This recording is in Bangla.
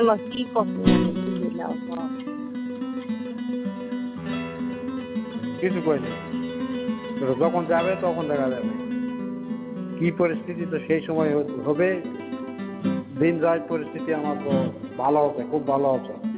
বলো কি করতে জানি বুঝলাম কিছু কইনি, যখন যাবে তখন দেখা যাবে কি পরিস্থিতি, তো সেই সময় হবে। দিন যায় পরিস্থিতি আমার তো ভালো হচ্ছে, খুব ভালো হচ্ছে।